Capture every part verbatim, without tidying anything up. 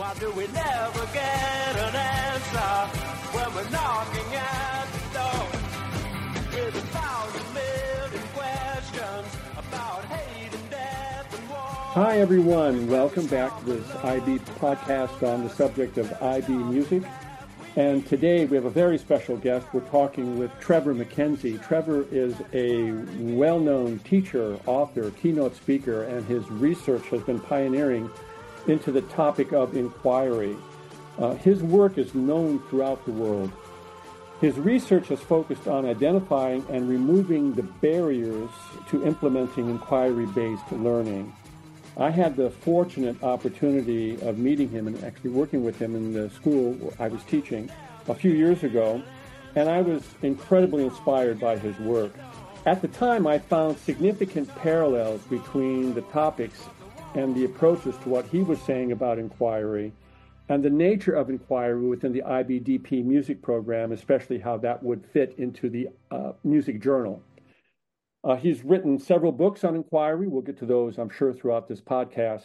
Why do we never get an answer when we're knocking at the door with a thousand million questions about hate and death and war? Hi, everyone. Welcome back to this I B podcast on the subject of I B music. And today we have a very special guest. We're talking with Trevor McKenzie. Trevor is a well-known teacher, author, keynote speaker, and his research has been pioneering into the topic of inquiry. Uh, his work is known throughout the world. His research has focused on identifying and removing the barriers to implementing inquiry-based learning. I had the fortunate opportunity of meeting him and actually working with him in the school where I was teaching a few years ago, and I was incredibly inspired by his work. At the time, I found significant parallels between the topics and the approaches to what he was saying about inquiry and the nature of inquiry within the I B D P music program, especially how that would fit into the uh, music journal. Uh, he's written several books on inquiry. We'll get to those, I'm sure, throughout this podcast.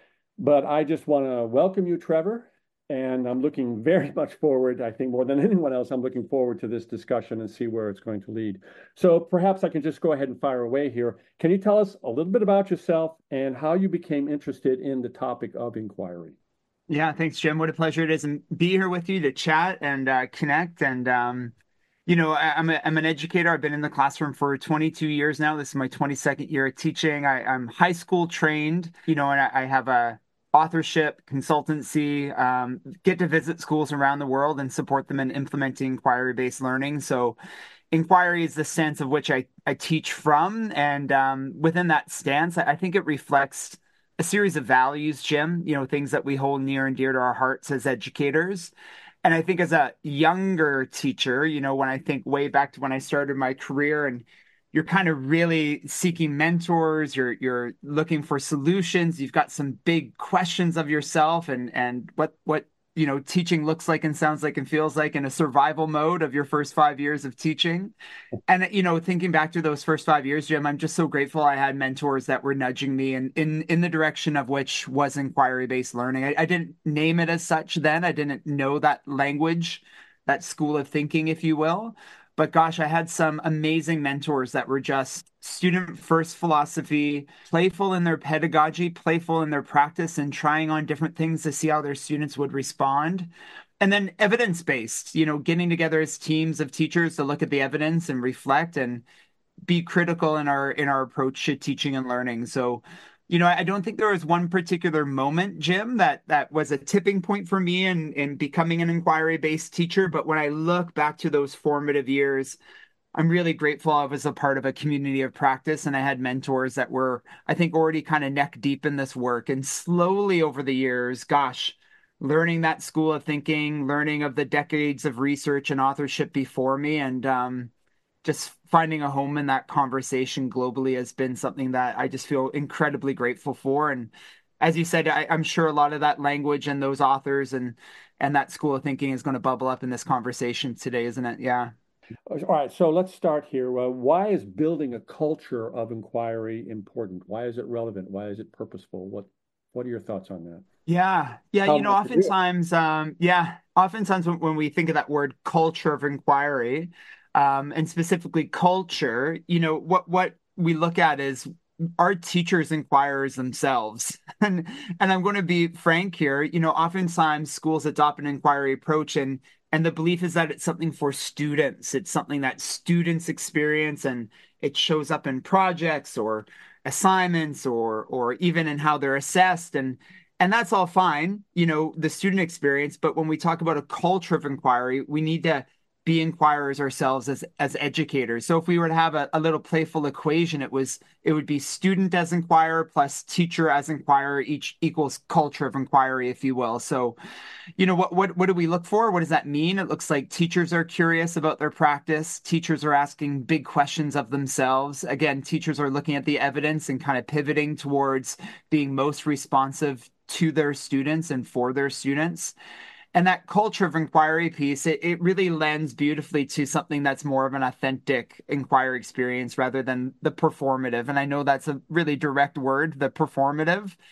But I just want to welcome you, Trevor, and I'm looking very much forward, I think more than anyone else, I'm looking forward to this discussion and see where it's going to lead. So perhaps I can just go ahead and fire away here. Can you tell us a little bit about yourself and how you became interested in the topic of inquiry? Yeah, thanks, Jim. What a pleasure it is to be here with you to chat and uh, connect. And, um, you know, I, I'm, a, I'm an educator. I've been in the classroom for twenty-two years now. This is my twenty-second year of teaching. I, I'm high school trained, you know, and I, I have a authorship consultancy, um, get to visit schools around the world and support them in implementing inquiry-based learning. So inquiry is the stance of which I, I teach from. And um, within that stance, I, I think it reflects a series of values, Jim, you know, things that we hold near and dear to our hearts as educators. And I think as a younger teacher, you know, when I think way back to when I started my career and you're kind of really seeking mentors, you're you're looking for solutions, you've got some big questions of yourself and and what what you know teaching looks like and sounds like and feels like in a survival mode of your first five years of teaching. And you know, thinking back to those first five years, Jim, I'm just so grateful I had mentors that were nudging me in in, in the direction of which was inquiry-based learning. I, I didn't name it as such then. I didn't know that language, that school of thinking, if you will. But gosh, I had some amazing mentors that were just student first philosophy, playful in their pedagogy, playful in their practice, and trying on different things to see how their students would respond. And then evidence-based, you know, getting together as teams of teachers to look at the evidence and reflect and be critical in our in our approach to teaching and learning. So, you know, I don't think there was one particular moment, Jim, that that was a tipping point for me in, in becoming an inquiry-based teacher. But when I look back to those formative years, I'm really grateful I was a part of a community of practice and I had mentors that were, I think, already kind of neck deep in this work. And slowly over the years, gosh, learning that school of thinking, learning of the decades of research and authorship before me, and um, just finding a home in that conversation globally has been something that I just feel incredibly grateful for. And as you said, I, I'm sure a lot of that language and those authors and and that school of thinking is going to bubble up in this conversation today, isn't it? Yeah. All right, so let's start here. Uh, why is building a culture of inquiry important? Why is it relevant? Why is it purposeful? What What are your thoughts on that? Yeah. Yeah. How You know, much to do it? oftentimes, um, yeah, oftentimes when, when we think of that word culture of inquiry, um, and specifically culture, you know, what, what we look at is our teachers inquirers themselves. And, and I'm going to be frank here, you know, oftentimes schools adopt an inquiry approach and, and the belief is that it's something for students. It's something that students experience and it shows up in projects or assignments or, or even in how they're assessed. And, and that's all fine, you know, the student experience. But when we talk about a culture of inquiry, we need to be inquirers ourselves as as educators. So if we were to have a, a little playful equation, it was it would be student as inquirer plus teacher as inquirer, each equals culture of inquiry, if you will. So, you know, what what what do we look for? What does that mean? It looks like teachers are curious about their practice. Teachers are asking big questions of themselves. Again, teachers are looking at the evidence and kind of pivoting towards being most responsive to their students and for their students. And that culture of inquiry piece, it, it really lends beautifully to something that's more of an authentic inquiry experience rather than the performative. And I know that's a really direct word, the performative.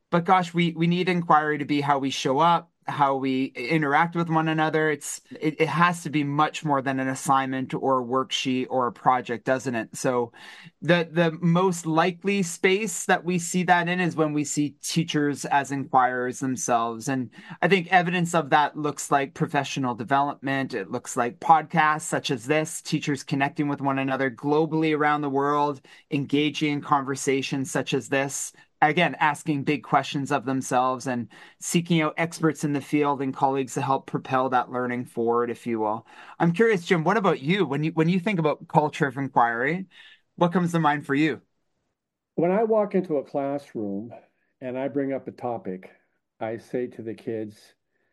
but gosh, we we need inquiry to be how we show up, how we interact with one another. It's it, it has to be much more than an assignment or a worksheet or a project, doesn't it? So the the most likely space that we see that in is when we see teachers as inquirers themselves. And I think evidence of that looks like professional development. It looks like podcasts such as this, teachers connecting with one another globally around the world, engaging in conversations such as this, again, asking big questions of themselves and seeking out experts in the field and colleagues to help propel that learning forward, if you will. I'm curious, Jim, what about you? When you when you think about culture of inquiry, what comes to mind for you? When I walk into a classroom and I bring up a topic, I say to the kids,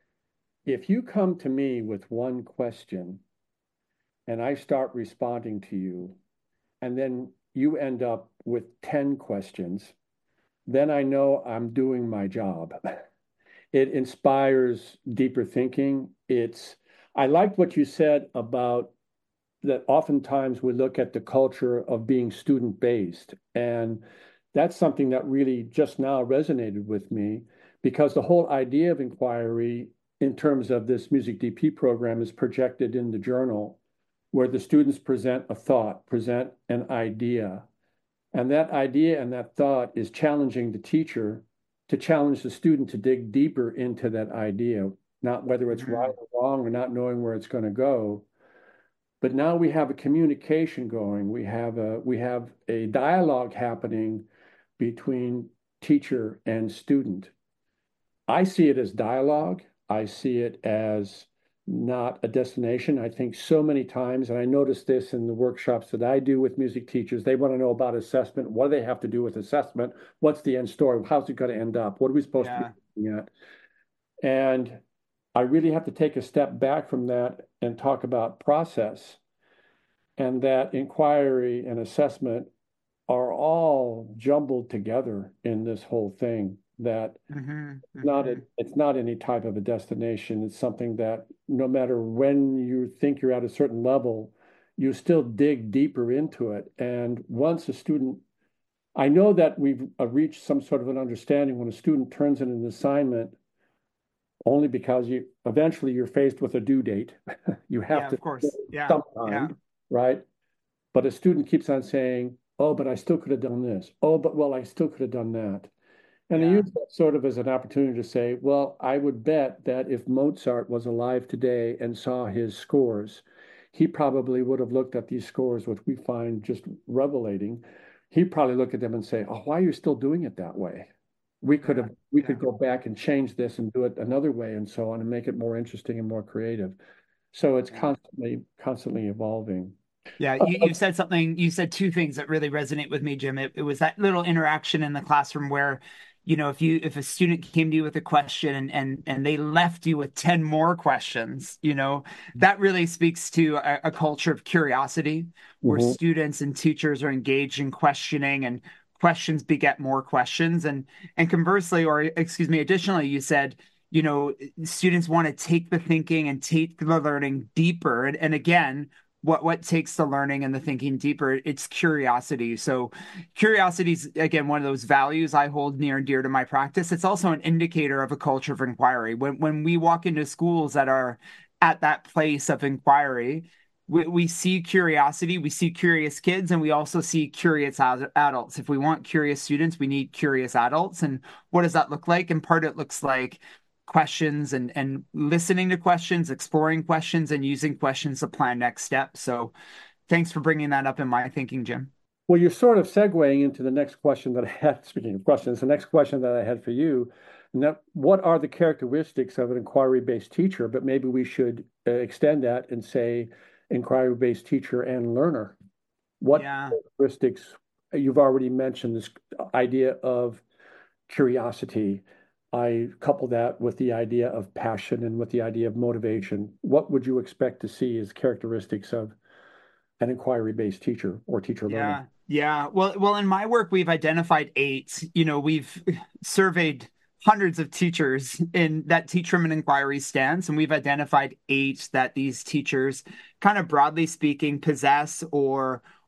if you come to me with one question and I start responding to you, and then you end up with ten questions, then I know I'm doing my job. It inspires deeper thinking. It's, I liked what you said about that oftentimes we look at the culture of being student based. And that's something that really just now resonated with me because the whole idea of inquiry in terms of this Music D P program is projected in the journal where the students present a thought, present an idea. And that idea and that thought is challenging the teacher to challenge the student to dig deeper into that idea, not whether it's right Mhm. or wrong or not knowing where it's going to go. But now we have a communication going. We have a we have a dialogue happening between teacher and student. I see it as dialogue. I see it as not a destination. I think so many times, and I notice this in the workshops that I do with music teachers, they want to know about assessment. What do they have to do with assessment? What's the end story? How's it going to end up? What are we supposed to be Yeah. looking at? And I really have to take a step back from that and talk about process and that inquiry and assessment are all jumbled together in this whole thing that hmm not a, hmm it's not any type of a destination. It's something that no matter when you think you're at a certain level, you still dig deeper into it. And once a student, I know that we've uh, reached some sort of an understanding when a student turns in an assignment only because you eventually you're faced with a due date. You have Yeah, to of course. Yeah. Yeah. sometime, right? But a student keeps on saying, oh, but I still could have done this. Oh, but well, I still could have done that. And they Yeah. use that sort of as an opportunity to say, well, I would bet that if Mozart was alive today and saw his scores, he probably would have looked at these scores, which we find just revelating. He'd probably look at them and say, oh, why are you still doing it that way? We could Yeah. have we Yeah. could go back and change this and do it another way and so on and make it more interesting and more creative. So it's Yeah. constantly constantly evolving. Yeah, Uh, you, you said something, you said two things that really resonate with me, Jim. It, it was that little interaction in the classroom where, you know, if you if a student came to you with a question and and and they left you with ten more questions, you know, that really speaks to a, a culture of curiosity where mhm. students and teachers are engaged in questioning and questions beget more questions. And and conversely, or excuse me, additionally, you said, you know, students want to take the thinking and take the learning deeper. And, and again, what what takes the learning and the thinking deeper? It's curiosity. So curiosity is again one of those values I hold near and dear to my practice. It's also an indicator of a culture of inquiry. When when we walk into schools that are at that place of inquiry, we, we see curiosity, we see curious kids, and we also see curious ad- adults. If we want curious students, we need curious adults. And what does that look like? In part, it looks like questions and and listening to questions, exploring questions, and using questions to plan next steps. So thanks for bringing that up in my thinking, Jim. Well, you're sort of segueing into the next question that I had. Speaking of questions, the next question that I had for you, and that what are the characteristics of an inquiry-based teacher? But maybe we should uh, extend that and say inquiry-based teacher and learner. What Yeah. characteristics? You've already mentioned this idea of curiosity. I couple that with the idea of passion and with the idea of motivation. What would you expect to see as characteristics of an inquiry-based teacher or teacher learner? Yeah. Yeah. Well, well, in my work, we've identified eight. You know, we've surveyed hundreds of teachers in that teach from an inquiry stance, and we've identified eight that these teachers, kind of broadly speaking, possess or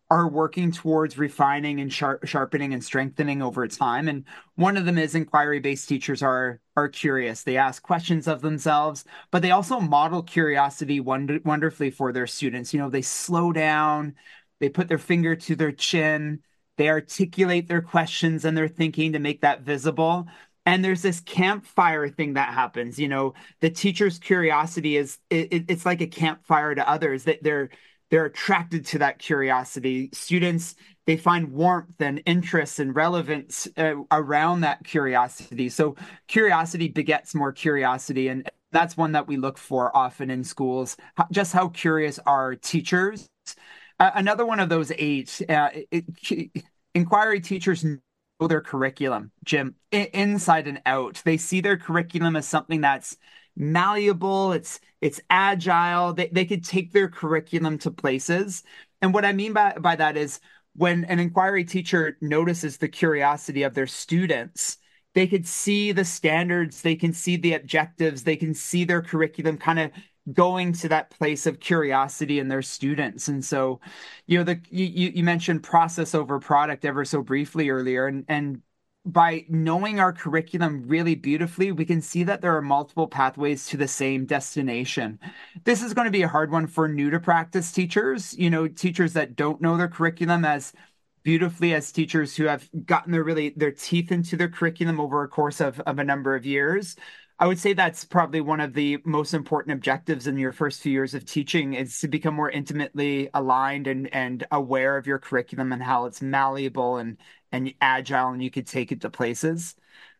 are working towards refining and sharp, sharpening and strengthening over time. And one of them is inquiry-based teachers are are curious. They ask questions of themselves, but they also model curiosity wonder, wonderfully for their students. You know, they slow down, they put their finger to their chin, they articulate their questions and their thinking to make that visible. And there's this campfire thing that happens. You know, the teacher's curiosity is it, it's like a campfire to others. That they're they're attracted to that curiosity. Students, they find warmth and interest and relevance uh, around that curiosity. So curiosity begets more curiosity, and that's one that we look for often in schools. Just how curious are teachers? Uh, another one of those eight, uh, it, it, inquiry teachers know their curriculum, Jim, inside and out. They see their curriculum as something that's malleable, it's it's agile. They they could take their curriculum to places. And what I mean by, by that is when an inquiry teacher notices the curiosity of their students, they could see the standards, they can see the objectives, they can see their curriculum kind of going to that place of curiosity in their students. And so, you know, the you you mentioned process over product ever so briefly earlier, and and by knowing our curriculum really beautifully, we can see that there are multiple pathways to the same destination. This is going to be a hard one for new to practice teachers, you know, teachers that don't know their curriculum as beautifully as teachers who have gotten their really their teeth into their curriculum over a course of, of a number of years. I would say that's probably one of the most important objectives in your first few years of teaching is to become more intimately aligned and, and aware of your curriculum and how it's malleable and, and agile and you could take it to places.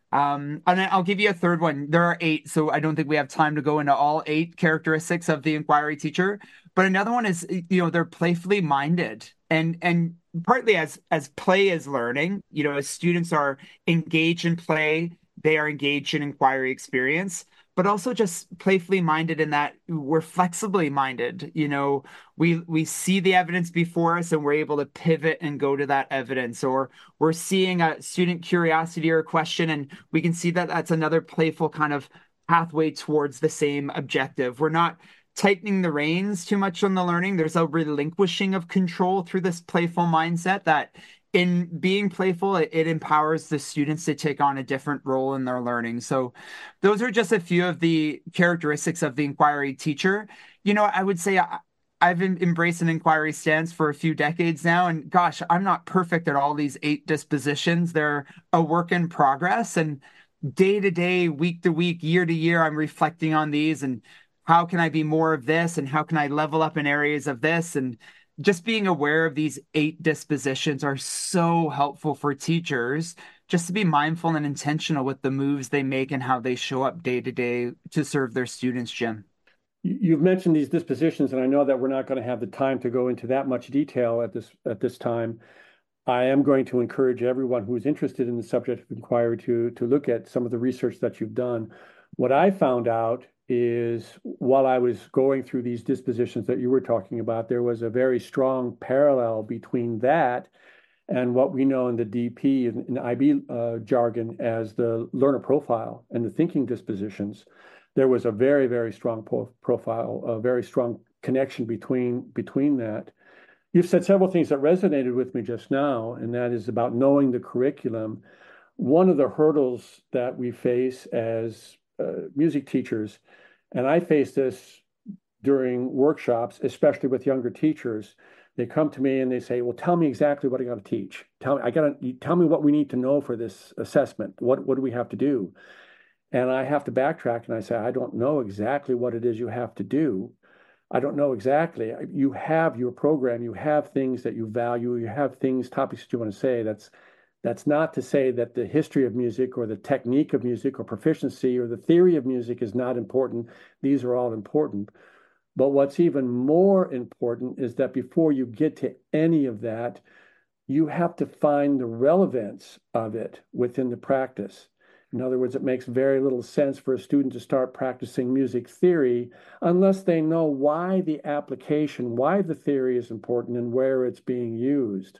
Um, and I'll give you a third one. There are eight, so I don't think we have time to go into all eight characteristics of the inquiry teacher. But another one is, you know, they're playfully minded, and and partly as as play is learning. You know, as students are engaged in play, they are engaged in inquiry experience, but also just playfully minded in that we're flexibly minded. You know, we we see the evidence before us and we're able to pivot and go to that evidence, or we're seeing a student curiosity or a question and we can see that that's another playful kind of pathway towards the same objective. We're not tightening the reins too much on the learning. There's a relinquishing of control through this playful mindset that in being playful, it, it empowers the students to take on a different role in their learning. So those are just a few of the characteristics of the inquiry teacher. You know, I would say I, I've em- embraced an inquiry stance for a few decades now. And gosh, I'm not perfect at all these eight dispositions. They're a work in progress. And day to day, week to week, year to year, I'm reflecting on these and how can I be more of this and how can I level up in areas of this? And just being aware of these eight dispositions are so helpful for teachers just to be mindful and intentional with the moves they make and how they show up day to day to serve their students, Jim. You've mentioned these dispositions, and I know that we're not going to have the time to go into that much detail at this at this time. I am going to encourage everyone who is interested in the subject of inquiry to to look at some of the research that you've done. What I found out is while I was going through these dispositions that you were talking about, there was a very strong parallel between that and what we know in the D P and in I B uh, jargon as the learner profile and the thinking dispositions. There was a very, very strong po- profile, a very strong connection between between that. You've said several things that resonated with me just now, and that is about knowing the curriculum. One of the hurdles that we face as uh, music teachers, and I face this during workshops, especially with younger teachers. They come to me and they say, "Well, tell me exactly what I got to teach. Tell me, I got to tell me what we need to know for this assessment. What what do we have to do?" And I have to backtrack and I say, "I don't know exactly what it is you have to do. I don't know exactly. You have your program. You have things that you value. You have things, topics that you want to say. That's that's not to say that the history of music or the technique of music or proficiency or the theory of music is not important. These are all important. But what's even more important is that before you get to any of that, you have to find the relevance of it within the practice. In other words, it makes very little sense for a student to start practicing music theory unless they know why the application, why the theory is important and where it's being used.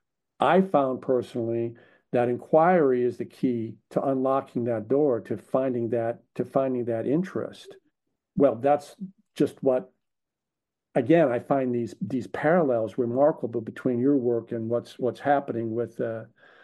I found personally that inquiry is the key to unlocking that door, to finding that, to finding that interest. Well, that's just what again, I find these these parallels remarkable between your work and what's what's happening with uh,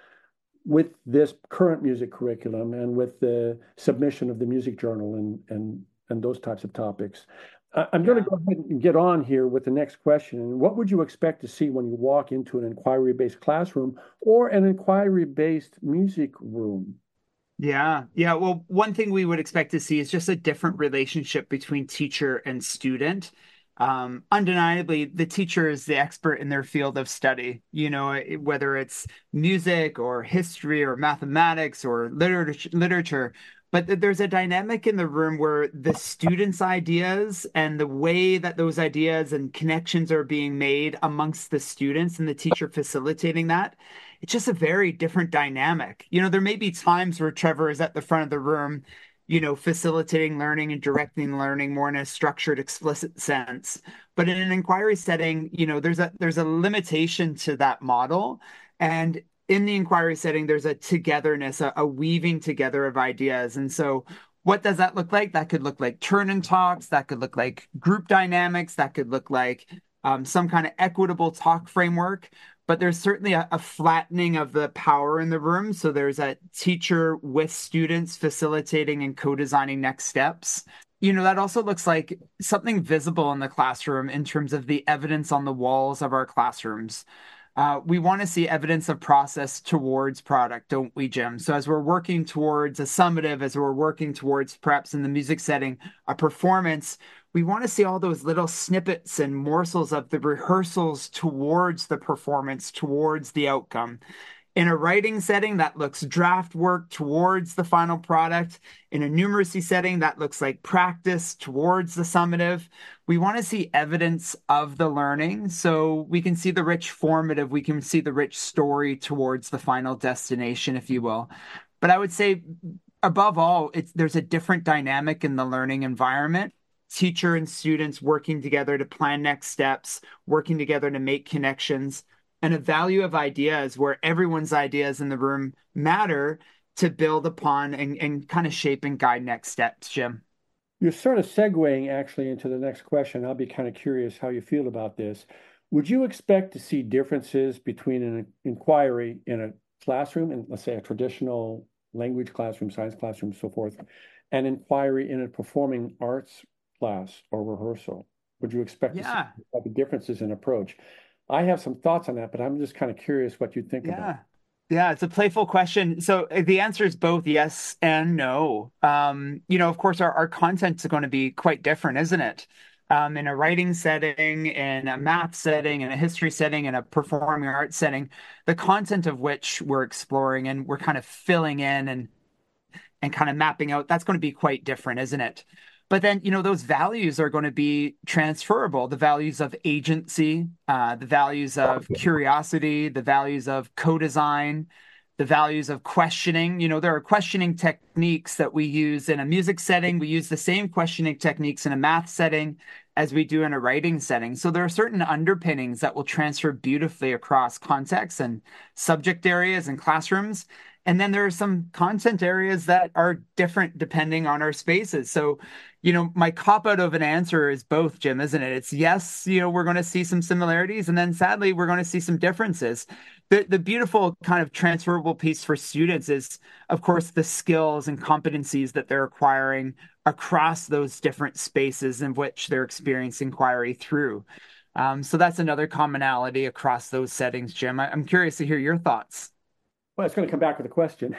with this current music curriculum and with the submission of the music journal and and and those types of topics. I, I'm going to Yeah. go ahead and get on here with the next question. What would you expect to see when you walk into an inquiry-based classroom or an inquiry-based music room? Yeah. Yeah. Well, one thing we would expect to see is just a different relationship between teacher and student. Um, undeniably, the teacher is the expert in their field of study, you know, it- whether it's music or history or mathematics or literature, literature. But th- there's a dynamic in the room where the students' ideas and the way that those ideas and connections are being made amongst the students and the teacher facilitating that, it's just a very different dynamic. You know, there may be times where Trevor is at the front of the room, you know, facilitating learning and directing learning more in a structured, explicit sense. But in an inquiry setting, you know, there's a there's a limitation to that model. And in the inquiry setting, there's a togetherness, a, a weaving together of ideas. And so what does that look like? That could look like turn and talks, that could look like group dynamics, that could look like um, some kind of equitable talk framework, but there's certainly a, a flattening of the power in the room. So there's a teacher with students facilitating and co-designing next steps. You know, that also looks like something visible in the classroom in terms of the evidence on the walls of our classrooms. Uh, we want to see evidence of process towards product, don't we, Jim? So as we're working towards a summative, as we're working towards perhaps in the music setting, a performance, we want to see all those little snippets and morsels of the rehearsals towards the performance, towards the outcome. In a writing setting, that looks draft work towards the final product. In a numeracy setting, that looks like practice towards the summative. We want to see evidence of the learning so we can see the rich formative, we can see the rich story towards the final destination, if you will. But I would say, above all, it's there's a different dynamic in the learning environment. Teacher and students working together to plan next steps, working together to make connections, and a value of ideas where everyone's ideas in the room matter to build upon and, and kind of shape and guide next steps, Jim. You're sort of segueing actually into the next question. I'll be kind of curious how you feel about this. Would you expect to see differences between an inquiry in a classroom, and let's say a traditional language classroom, science classroom, so forth, and inquiry in a performing arts class or rehearsal? Would you expect to see Yeah, the differences in approach? I have some thoughts on that, but I'm just kind of curious what you think about it. yeah. Yeah, it's a playful question. So uh, the answer is both yes and no. Um, you know, of course, our, our content is going to be quite different, isn't it? Um, in a writing setting, in a math setting, in a history setting, in a performing arts setting, the content of which we're exploring and we're kind of filling in and and kind of mapping out, that's going to be quite different, isn't it? But then, you know, those values are going to be transferable. The values of agency, uh, the values of curiosity, the values of co-design, the values of questioning. You know, there are questioning techniques that we use in a music setting. We use the same questioning techniques in a math setting as we do in a writing setting. So there are certain underpinnings that will transfer beautifully across contexts and subject areas and classrooms. And then there are some content areas that are different depending on our spaces. So, you know, my cop out of an answer is both, Jim, isn't it? It's yes, you know, we're going to see some similarities, and then sadly, we're going to see some differences. The the beautiful kind of transferable piece for students is, of course, the skills and competencies that they're acquiring across those different spaces in which they're experiencing inquiry through. Um, so that's another commonality across those settings, Jim. I, I'm curious to hear your thoughts. Well, it's going to come back with a question.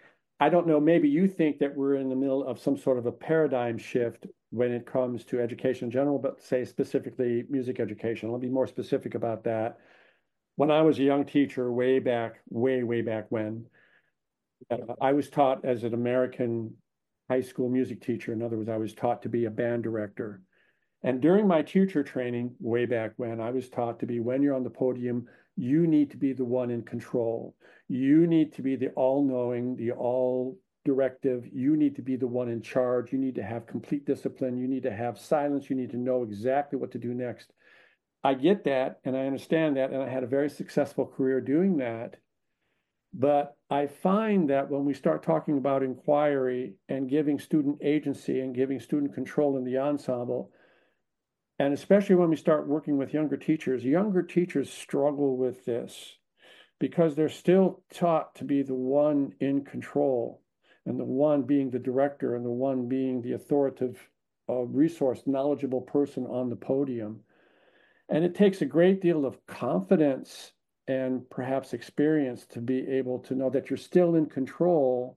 I don't know, maybe you think that we're in the middle of some sort of a paradigm shift when it comes to education in general, but say specifically music education. I'll be more specific about that. When I was a young teacher, way back, way, way back when, uh, I was taught as an American high school music teacher. In other words, I was taught to be a band director. And during my teacher training, way back when, I was taught to be when you're on the podium, you need to be the one in control. You need to be the all-knowing, the all-directive. You need to be the one in charge. You need to have complete discipline. You need to have silence. You need to know exactly what to do next. I get that, and I understand that, and I had a very successful career doing that. But I find that when we start talking about inquiry and giving student agency and giving student control in the ensemble, And especially when we start working with younger teachers, younger teachers struggle with this because they're still taught to be the one in control and the one being the director and the one being the authoritative uh, resource, knowledgeable person on the podium. And it takes a great deal of confidence and perhaps experience to be able to know that you're still in control.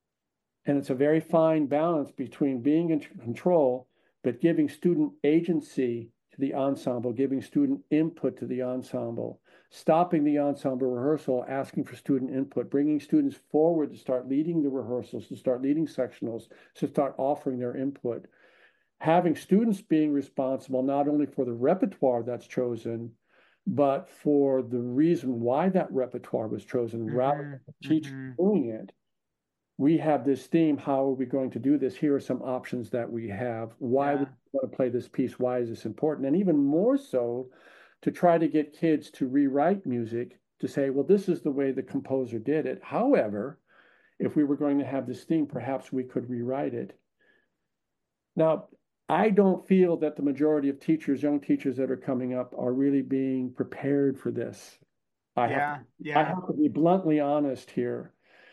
And it's a very fine balance between being in control, but giving student agency to the ensemble, giving student input to the ensemble, stopping the ensemble rehearsal, asking for student input, bringing students forward to start leading the rehearsals, to start leading sectionals, to start offering their input. Having students being responsible not only for the repertoire that's chosen, but for the reason why that repertoire was chosen, mm-hmm. rather than the teacher mm-hmm. doing it. We have this theme. How are we going to do this? Here are some options that we have. Why yeah. would we want to play this piece? Why is this important? And even more so, to try to get kids to rewrite music to say, well, this is the way the composer did it. However, if we were going to have this theme, perhaps we could rewrite it. Now, I don't feel that the majority of teachers, young teachers that are coming up, are really being prepared for this. I, yeah, have, to, yeah. I have to be bluntly honest here.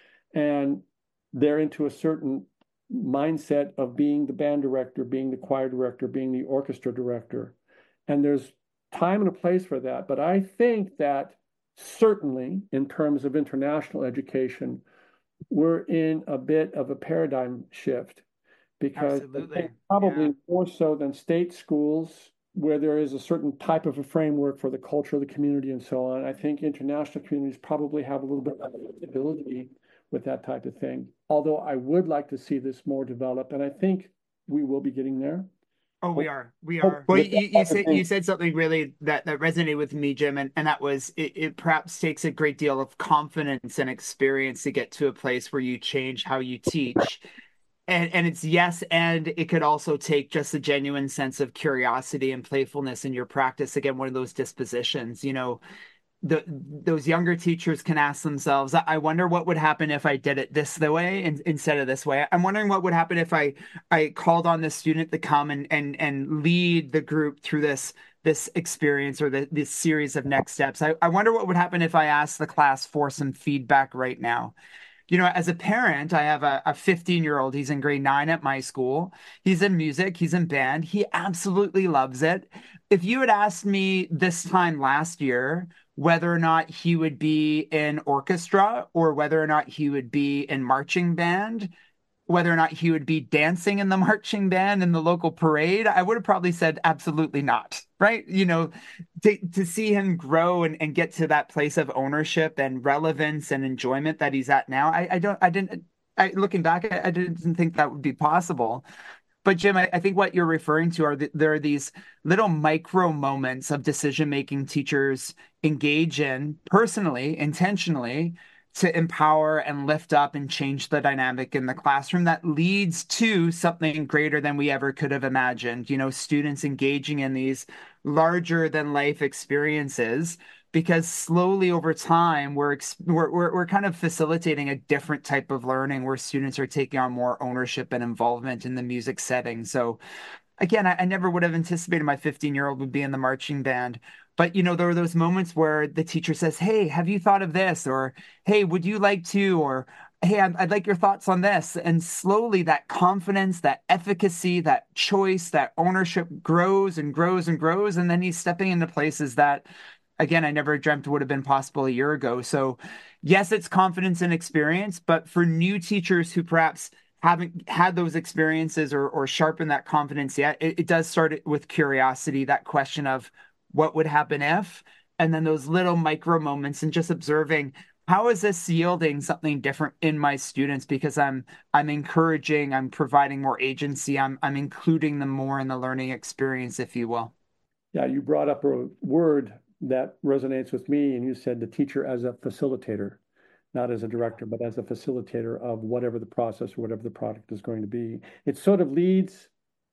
And they're into a certain mindset of being the band director, being the choir director, being the orchestra director. And there's time and a place for that. But I think that certainly in terms of international education, we're in a bit of a paradigm shift. Because probably yeah. more so than state schools, where there is a certain type of a framework for the culture of the community and so on, I think international communities probably have a little bit of ability with that type of thing. Although I would like to see this more developed, and I think we will be getting there. Oh, we are. We are. Well, you, you said you said something really that, that resonated with me, Jim, and, and that was it, it perhaps takes a great deal of confidence and experience to get to a place where you change how you teach. And and it's yes, and it could also take just a genuine sense of curiosity and playfulness in your practice. Again, one of those dispositions, you know, the those younger teachers can ask themselves, I wonder what would happen if I did it this the way and, instead of this way. I'm wondering what would happen if I I called on this student to come and and and lead the group through this this experience or the, this series of next steps. I, I wonder what would happen if I asked the class for some feedback right now. You know, as a parent, I have a, a fifteen year old. He's in grade nine at my school. He's in music. He's in band. He absolutely loves it. If you had asked me this time last year whether or not he would be in orchestra or whether or not he would be in marching band, whether or not he would be dancing in the marching band in the local parade, I would have probably said absolutely not, right? You know, to, to see him grow and, and get to that place of ownership and relevance and enjoyment that he's at now, I, I don't, I didn't, I, looking back, I, I didn't think that would be possible. But Jim, I, I think what you're referring to are the, there are these little micro moments of decision-making teachers engage in personally, intentionally, to empower and lift up and change the dynamic in the classroom that leads to something greater than we ever could have imagined. You know, students engaging in these larger than life experiences, because slowly over time, we're, we're, we're, we're kind of facilitating a different type of learning where students are taking on more ownership and involvement in the music setting. So again, I, I never would have anticipated my fifteen year old would be in the marching band. But, you know, there are those moments where the teacher says, hey, have you thought of this? Or, hey, would you like to? Or, hey, I'd, I'd like your thoughts on this. And slowly that confidence, that efficacy, that choice, that ownership grows and grows and grows. And then he's stepping into places that, again, I never dreamt would have been possible a year ago. So, yes, it's confidence and experience. But for new teachers who perhaps haven't had those experiences or, or sharpened that confidence yet, it, it does start with curiosity, that question of, what would happen if, and then those little micro moments and just observing how is this yielding something different in my students because I'm I'm encouraging, I'm providing more agency, I'm I'm including them more in the learning experience, if you will. Yeah, you brought up a word that resonates with me, and you said the teacher as a facilitator, not as a director, but as a facilitator of whatever the process or whatever the product is going to be. It sort of leads,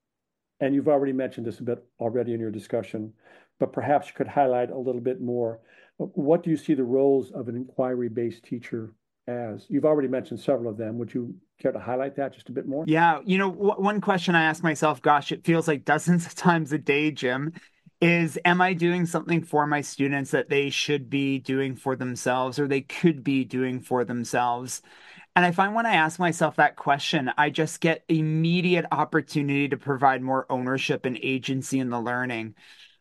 and you've already mentioned this a bit already in your discussion, but perhaps you could highlight a little bit more. What do you see the roles of an inquiry-based teacher as? You've already mentioned several of them. Would you care to highlight that just a bit more? Yeah, you know, w one question I ask myself, gosh, it feels like dozens of times a day, Jim, is am I doing something for my students that they should be doing for themselves or they could be doing for themselves? And I find when I ask myself that question, I just get immediate opportunity to provide more ownership and agency in the learning.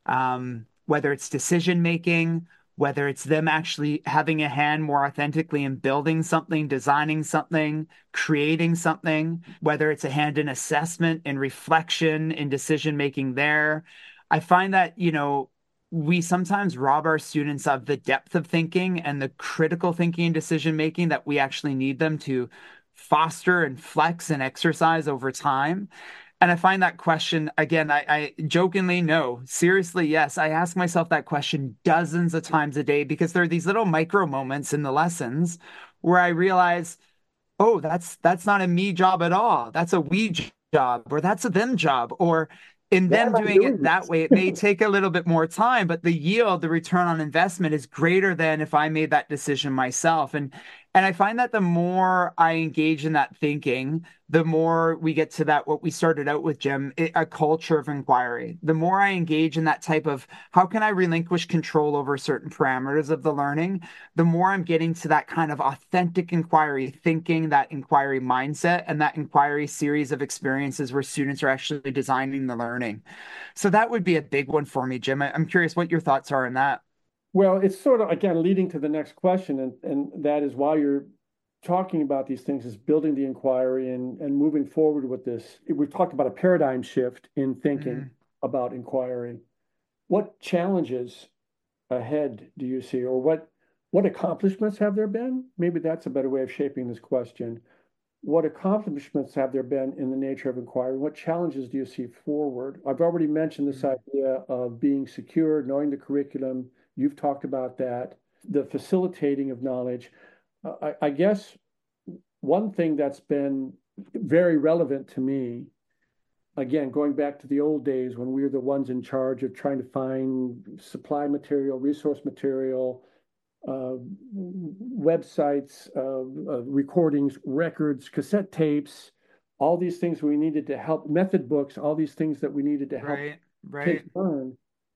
Um, whether it's decision making, whether it's them actually having a hand more authentically in building something, designing something, creating something, whether it's a hand in assessment and reflection and decision making there. I find that, you know, we sometimes rob our students of the depth of thinking and the critical thinking and decision making that we actually need them to foster and flex and exercise over time. And I find that question again, I, I jokingly, no, seriously, yes. I ask myself that question dozens of times a day because there are these little micro moments in the lessons where I realize, oh, that's that's not a me job at all. That's a we job, or that's a them job, or in Why them am I doing doing it that this? way, it may take a little bit more time, but the yield, the return on investment is greater than if I made that decision myself. And and I find that the more I engage in that thinking, the more we get to that, what we started out with, Jim, it, a culture of inquiry. The more I engage in that type of how can I relinquish control over certain parameters of the learning, the more I'm getting to that kind of authentic inquiry thinking, that inquiry mindset, and that inquiry series of experiences where students are actually designing the learning. So that would be a big one for me, Jim. I- I'm curious what your thoughts are on that. Well, it's sort of again leading to the next question, and, and that is why you're talking about these things is building the inquiry and, and moving forward with this. We've talked about a paradigm shift in thinking Mm. about inquiry. What challenges ahead do you see, or what what accomplishments have there been? Maybe that's a better way of shaping this question. What accomplishments have there been in the nature of inquiry? What challenges do you see forward? I've already mentioned this Mm. idea of being secure, knowing the curriculum. You've talked about that, the facilitating of knowledge. Uh, I, I guess one thing that's been very relevant to me, again, going back to the old days when we were the ones in charge of trying to find supply material, resource material, uh, websites, uh, uh, recordings, records, cassette tapes, all these things we needed to help, method books, all these things that we needed to help Right, kids right. learn.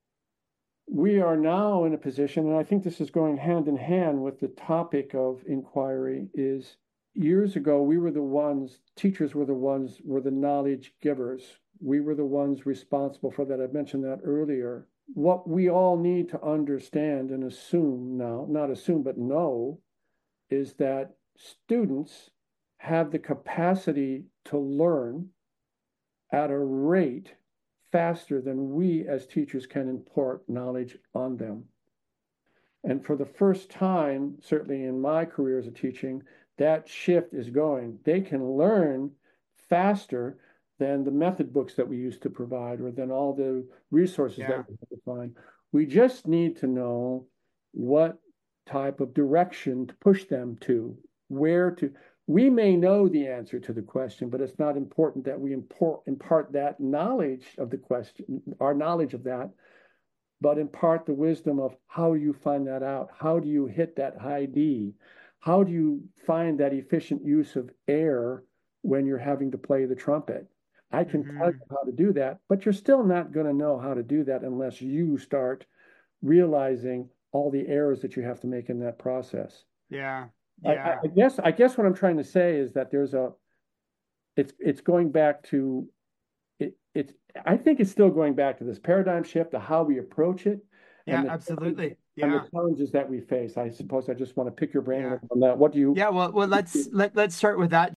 We are now in a position, and I think this is going hand in hand with the topic of inquiry, is years ago, we were the ones, teachers were the ones, were the knowledge givers. We were the ones responsible for that. I mentioned that earlier. What we all need to understand and assume now, not assume, but know, is that students have the capacity to learn at a rate faster than we as teachers can impart knowledge on them. And for the first time, certainly in my career as a teaching, that shift is going. They can learn faster than the method books that we used to provide or than all the resources that Yeah. we have to find. We just need to know what type of direction to push them to, where to. We may know the answer to the question, but it's not important that we import, impart that knowledge of the question, our knowledge of that, but impart the wisdom of how you find that out. How do you hit that high D? How do you find that efficient use of air when you're having to play the trumpet? I can tell you Hmm. how to do that, but you're still not going to know how to do that unless you start realizing all the errors that you have to make in that process. Yeah. I, I Yeah. I guess I guess what I'm trying to say is that there's a it's it's going back to it it's I think it's still going back to this paradigm shift to how we approach it and Yeah, the absolutely. and the Yeah. challenges that we face. I suppose I just want to pick your brain a Yeah. little on that. What do you Yeah, well, well, let's let let's start with that.